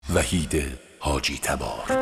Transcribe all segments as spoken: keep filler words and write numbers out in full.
وحید حاجی تبار.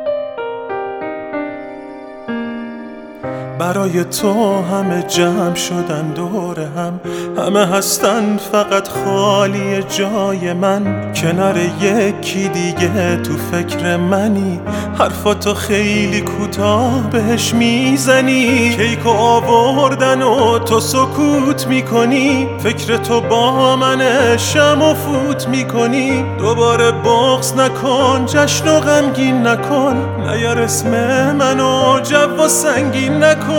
برای تو همه جمع شدن دور هم، همه هستن فقط خالی جای من. کنار یکی دیگه تو فکر منی، حرفاتو خیلی کوتاه بهش میزنی. کیکو آوردن و تو سکوت میکنی، فکر تو با من شم و فوت میکنی. دوباره بغض نکن، جشن و غمگین نکن، نیار اسم منو جو و سنگین نکن.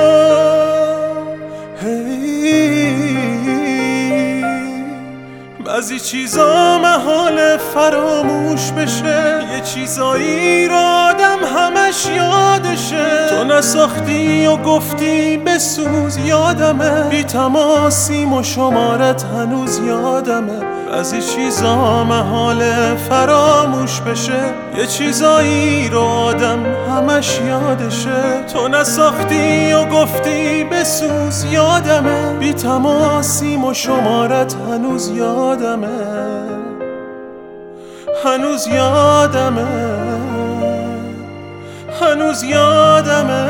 بعضی چیزا محال فراموش بشه، یه چیزایی را آدم همش یادشه. تو نساختی و گفتی بسوز، یادمه بی تماسیم و شمارت هنوز یادمه. بعضی چیزا محال فراموش بشه، یه چیزایی رو آدم همش یادشه. تو نساختی و گفتی بسوز، یادمه بی تماسیم و شمارت هنوز یادمه، هنوز یادمه، هنوز یادمه.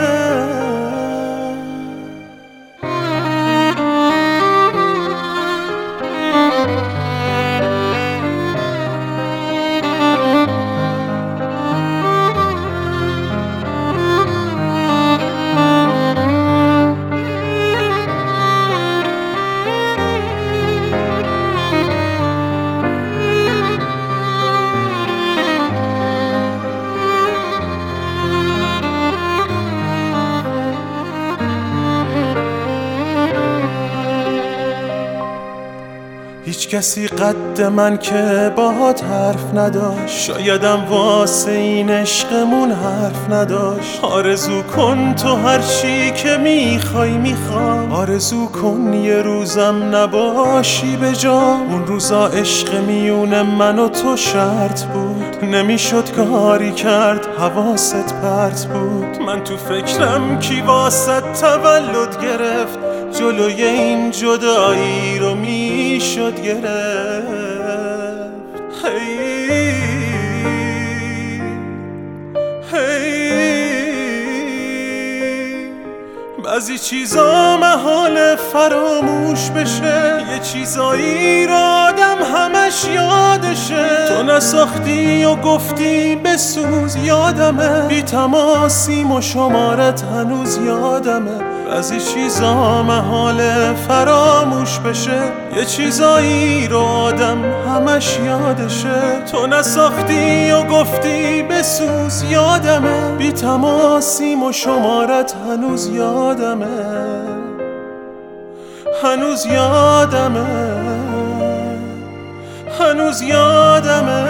هیچ کسی قد من که باهات حرف نداشت، شایدم واسه این عشقمون حرف نداشت. آرزو کن تو هر چی که میخوای میخوام، آرزو کن یه روزم نباشی به جا. اون روزا عشق میون من و تو شرط بود، نمیشد کاری کرد حواست پرت بود. من تو فکرم کی واسه تولد گرفت، جلوی این جدایی رو میشد گرفت. هی هی بعضی چیزا محال فراموش بشه، یه چیزایی رو آدم همش یادشه. تو نساختی و گفتی بسوز، یادمه بی تماسیم و شمارت هنوز یادمه. بعضی چیزا محال فراموش بشه، یه چیزایی رو آدم همش یادشه. تو نساختی و گفتی بسوز، یادمه بی تماسیم و شمارت هنوز یادمه، هنوز یادمه، هنوز یادمه.